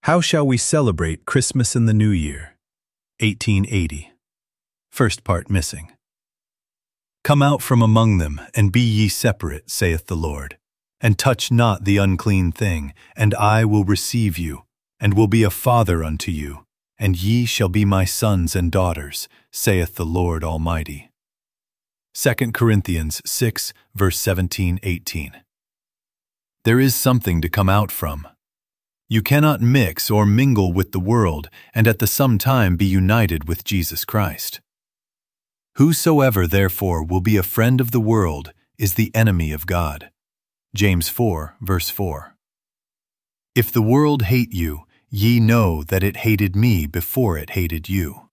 How shall we celebrate Christmas in the New Year? 1880. First part missing. Come out from among them, and be ye separate, saith the Lord, and touch not the unclean thing, and I will receive you, and will be a father unto you, and ye shall be my sons and daughters, saith the Lord Almighty. 2 Corinthians 6, verse 17-18. There is something to come out from. You cannot mix or mingle with the world and at the same time be united with Jesus Christ. Whosoever therefore will be a friend of the world is the enemy of God. James 4, verse 4. If the world hate you, ye know that it hated me before it hated you.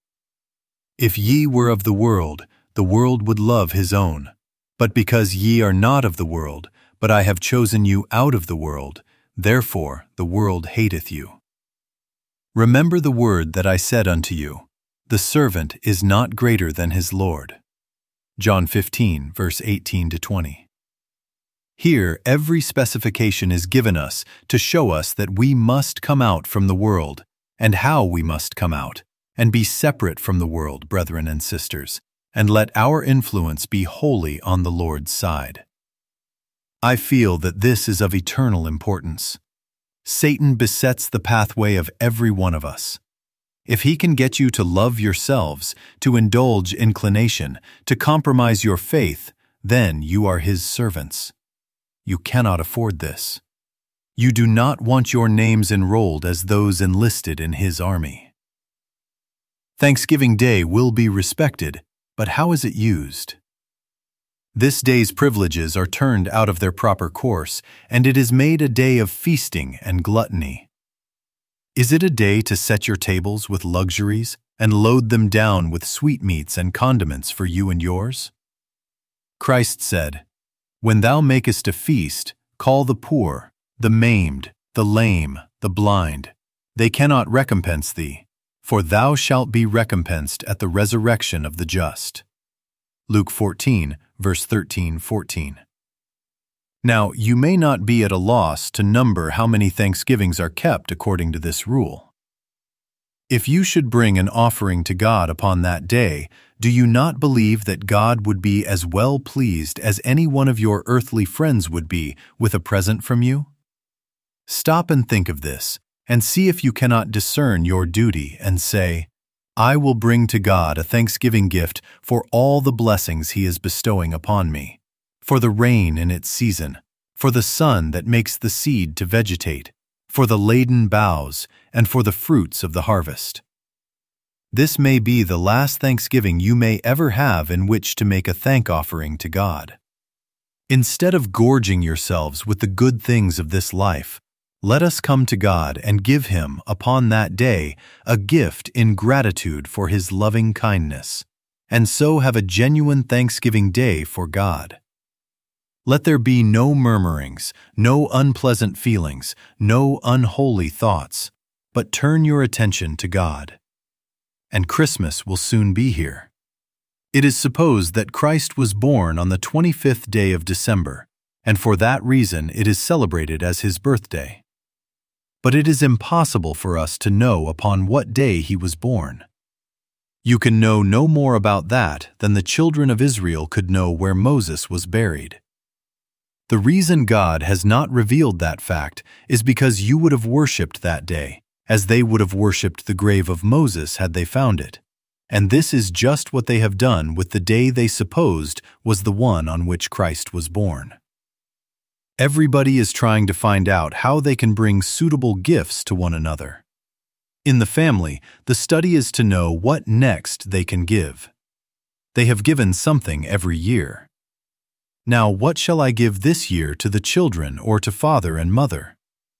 If ye were of the world would love his own. But because ye are not of the world, but I have chosen you out of the world, therefore the world hateth you. Remember the word that I said unto you, the servant is not greater than his Lord. John 15, verse 18-20. Here every specification is given us to show us that we must come out from the world, and how we must come out, and be separate from the world, brethren and sisters, and let our influence be wholly on the Lord's side. I feel that this is of eternal importance. Satan besets the pathway of every one of us. If he can get you to love yourselves, to indulge inclination, to compromise your faith, then you are his servants. You cannot afford this. You do not want your names enrolled as those enlisted in his army. Thanksgiving Day will be respected, but how is it used? This day's privileges are turned out of their proper course, and it is made a day of feasting and gluttony. Is it a day to set your tables with luxuries and load them down with sweetmeats and condiments for you and yours? Christ said, "When thou makest a feast, call the poor, the maimed, the lame, the blind. They cannot recompense thee, for thou shalt be recompensed at the resurrection of the just." Luke 14, verse 13-14. Now, you may not be at a loss to number how many Thanksgivings are kept according to this rule. If you should bring an offering to God upon that day, do you not believe that God would be as well pleased as any one of your earthly friends would be with a present from you? Stop and think of this, and see if you cannot discern your duty and say, I will bring to God a thanksgiving gift for all the blessings he is bestowing upon me, for the rain in its season, for the sun that makes the seed to vegetate, for the laden boughs, and for the fruits of the harvest. This may be the last Thanksgiving you may ever have in which to make a thank offering to God. Instead of gorging yourselves with the good things of this life, let us come to God and give him, upon that day, a gift in gratitude for his loving kindness, and so have a genuine Thanksgiving Day for God. Let there be no murmurings, no unpleasant feelings, no unholy thoughts, but turn your attention to God. And Christmas will soon be here. It is supposed that Christ was born on the 25th day of December, and for that reason it is celebrated as his birthday. But it is impossible for us to know upon what day he was born. You can know no more about that than the children of Israel could know where Moses was buried. The reason God has not revealed that fact is because you would have worshipped that day, as they would have worshipped the grave of Moses had they found it. And this is just what they have done with the day they supposed was the one on which Christ was born. Everybody is trying to find out how they can bring suitable gifts to one another. In the family, the study is to know what next they can give. They have given something every year. Now, what shall I give this year to the children or to father and mother?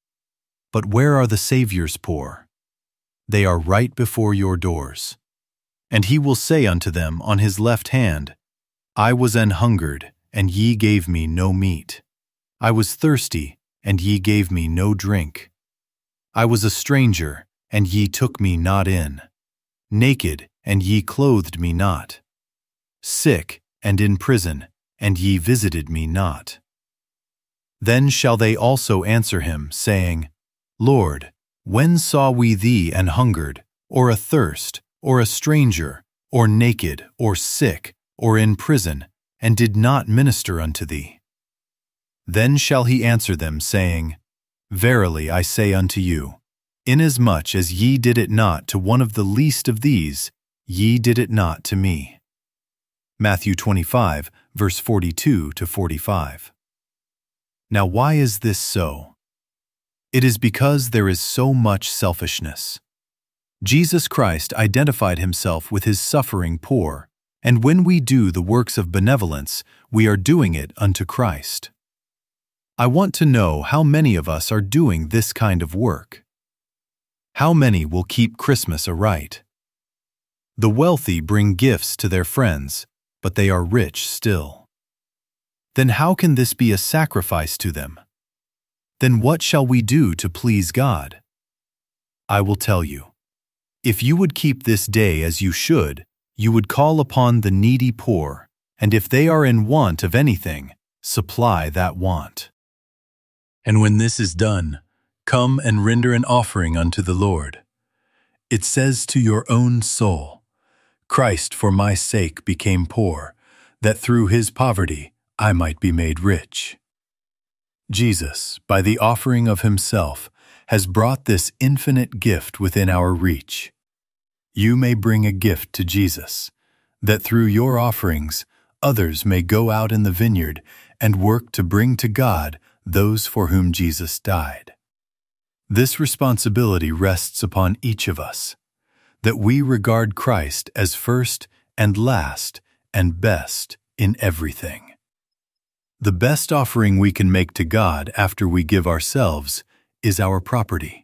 But where are the Savior's poor? They are right before your doors. And he will say unto them on his left hand, I was an hungered, and ye gave me no meat. I was thirsty, and ye gave me no drink. I was a stranger, and ye took me not in. Naked, and ye clothed me not. Sick, and in prison, and ye visited me not. Then shall they also answer him, saying, Lord, When saw we thee an hungered, or athirst, or a stranger, or naked, or sick, or in prison, and did not minister unto thee? Then shall he answer them, saying, Verily I say unto you, inasmuch as ye did it not to one of the least of these, ye did it not to me. Matthew 25, verse 42 to 45. Now why is this so? It is because there is so much selfishness. Jesus Christ identified himself with his suffering poor, and when we do the works of benevolence, we are doing it unto Christ. I want to know how many of us are doing this kind of work. How many will keep Christmas aright? The wealthy bring gifts to their friends, but they are rich still. Then how can this be a sacrifice to them? Then what shall we do to please God? I will tell you. If you would keep this day as you should, you would call upon the needy poor, and if they are in want of anything, supply that want. And when this is done, come and render an offering unto the Lord. It says to your own soul, Christ for my sake became poor, that through his poverty I might be made rich. Jesus, by the offering of himself, has brought this infinite gift within our reach. You may bring a gift to Jesus, that through your offerings others may go out in the vineyard and work to bring to God those for whom Jesus died. This responsibility rests upon each of us, that we regard Christ as first and last and best in everything. The best offering we can make to God after we give ourselves is our property.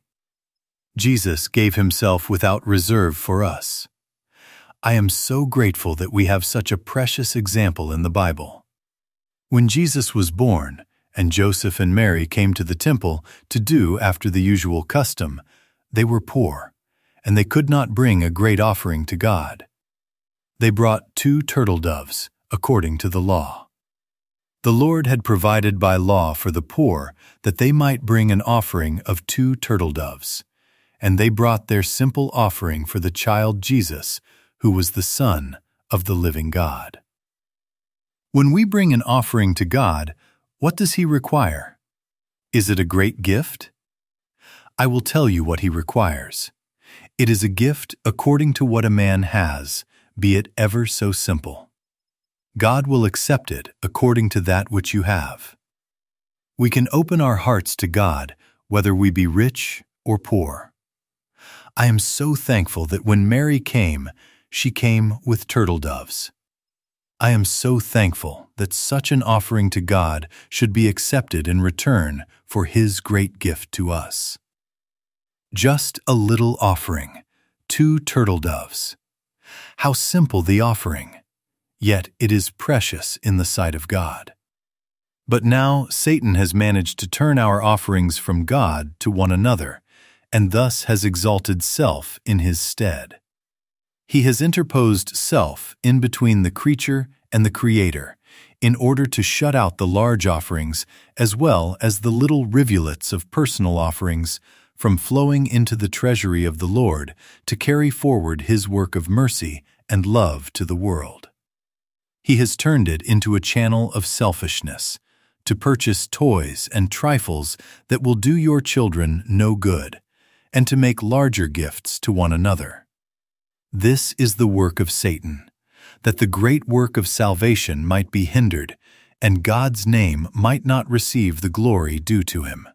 Jesus gave himself without reserve for us. I am so grateful that we have such a precious example in the Bible. When Jesus was born, and Joseph and Mary came to the temple to do after the usual custom, they were poor, and they could not bring a great offering to God. They brought 2 turtle doves, according to the law. The Lord had provided by law for the poor that they might bring an offering of 2 turtle doves, and they brought their simple offering for the child Jesus, who was the Son of the living God. When we bring an offering to God, what does he require? Is it a great gift? I will tell you what he requires. It is a gift according to what a man has, be it ever so simple. God will accept it according to that which you have. We can open our hearts to God, whether we be rich or poor. I am so thankful that when Mary came, she came with turtle doves. I am so thankful that such an offering to God should be accepted in return for his great gift to us. Just a little offering, 2 turtle doves. How simple the offering, yet it is precious in the sight of God. But now Satan has managed to turn our offerings from God to one another, and thus has exalted self in his stead. He has interposed self in between the creature and the Creator, in order to shut out the large offerings as well as the little rivulets of personal offerings from flowing into the treasury of the Lord to carry forward his work of mercy and love to the world. He has turned it into a channel of selfishness, to purchase toys and trifles that will do your children no good, and to make larger gifts to one another. This is the work of Satan, that the great work of salvation might be hindered, and God's name might not receive the glory due to him.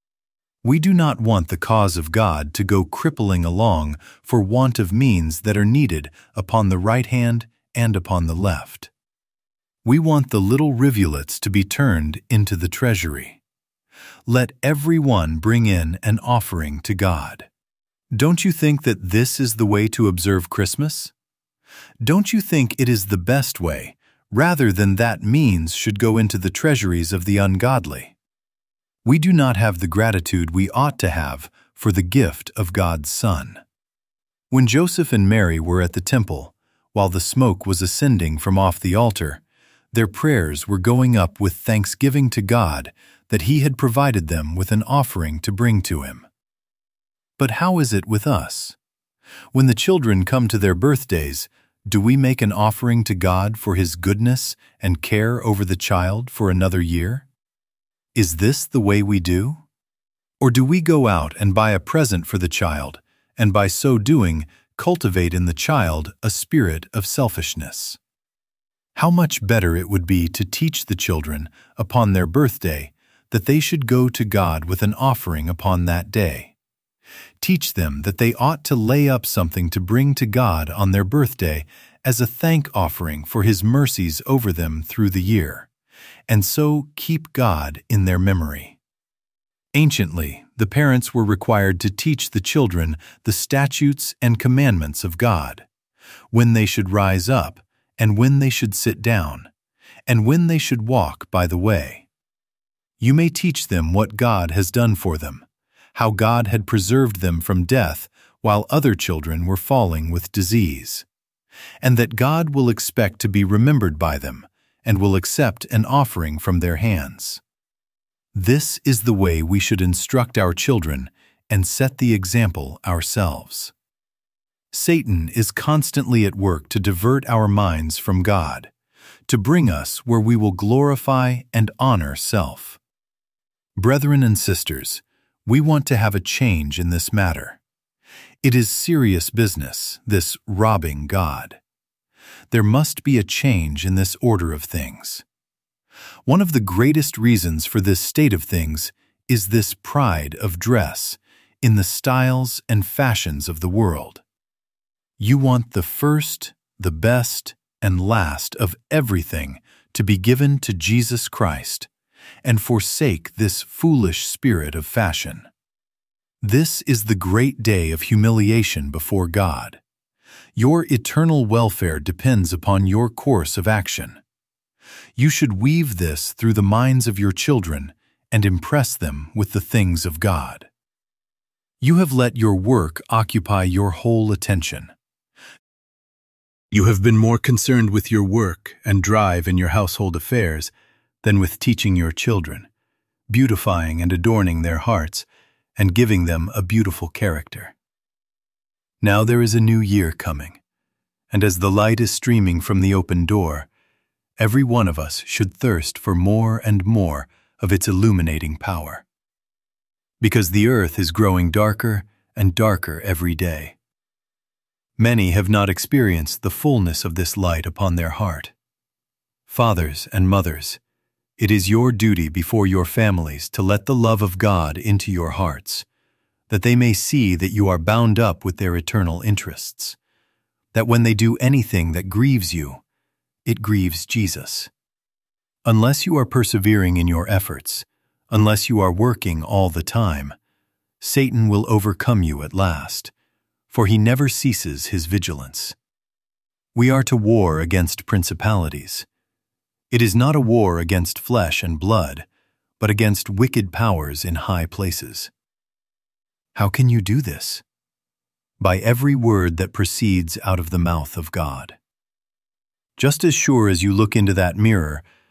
We do not want the cause of God to go crippling along for want of means that are needed upon the right hand and upon the left. We want the little rivulets to be turned into the treasury. Let every one bring in an offering to God. Don't you think that this is the way to observe Christmas? Don't you think it is the best way, rather than that means should go into the treasuries of the ungodly? We do not have the gratitude we ought to have for the gift of God's Son. When Joseph and Mary were at the temple, while the smoke was ascending from off the altar, their prayers were going up with thanksgiving to God that he had provided them with an offering to bring to him. But how is it with us? When the children come to their birthdays, do we make an offering to God for His goodness and care over the child for another year? Is this the way we do? Or do we go out and buy a present for the child, and by so doing, cultivate in the child a spirit of selfishness? How much better it would be to teach the children, upon their birthday, that they should go to God with an offering upon that day. Teach them that they ought to lay up something to bring to God on their birthday as a thank offering for His mercies over them through the year, and so keep God in their memory. Anciently, the parents were required to teach the children the statutes and commandments of God, when they should rise up, and when they should sit down, and when they should walk by the way. You may teach them what God has done for them, how God had preserved them from death while other children were falling with disease, and that God will expect to be remembered by them and will accept an offering from their hands. This is the way we should instruct our children and set the example ourselves. Satan is constantly at work to divert our minds from God, to bring us where we will glorify and honor self. Brethren and sisters, we want to have a change in this matter. It is serious business, this robbing God. There must be a change in this order of things. One of the greatest reasons for this state of things is this pride of dress in the styles and fashions of the world. You want the first, the best, and last of everything to be given to Jesus Christ, and forsake this foolish spirit of fashion. This is the great day of humiliation before God. Your eternal welfare depends upon your course of action. You should weave this through the minds of your children and impress them with the things of God. You have let your work occupy your whole attention. You have been more concerned with your work and drive in your household affairs than with teaching your children, beautifying and adorning their hearts, and giving them a beautiful character. Now there is a new year coming, and as the light is streaming from the open door, every one of us should thirst for more and more of its illuminating power. Because the earth is growing darker and darker every day. Many have not experienced the fullness of this light upon their heart. Fathers and mothers, it is your duty before your families to let the love of God into your hearts, that they may see that you are bound up with their eternal interests, that when they do anything that grieves you, it grieves Jesus. Unless you are persevering in your efforts, unless you are working all the time, Satan will overcome you at last, for he never ceases his vigilance. We are to war against principalities. It is not a war against flesh and blood, but against wicked powers in high places. How can you do this? By every word that proceeds out of the mouth of God. Just as sure as you look into that mirror